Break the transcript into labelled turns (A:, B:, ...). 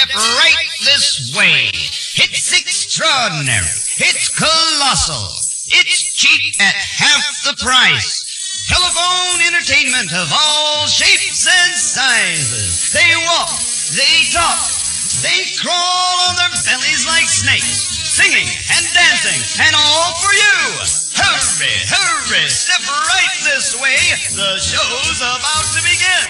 A: right this way. It's extraordinary. It's colossal. It's cheap at half the price. Telephone entertainment of all shapes and sizes. They walk, they talk, they crawl on their bellies like snakes, singing and dancing, and all for you. Hurry, hurry, step right this way. The show's about to begin.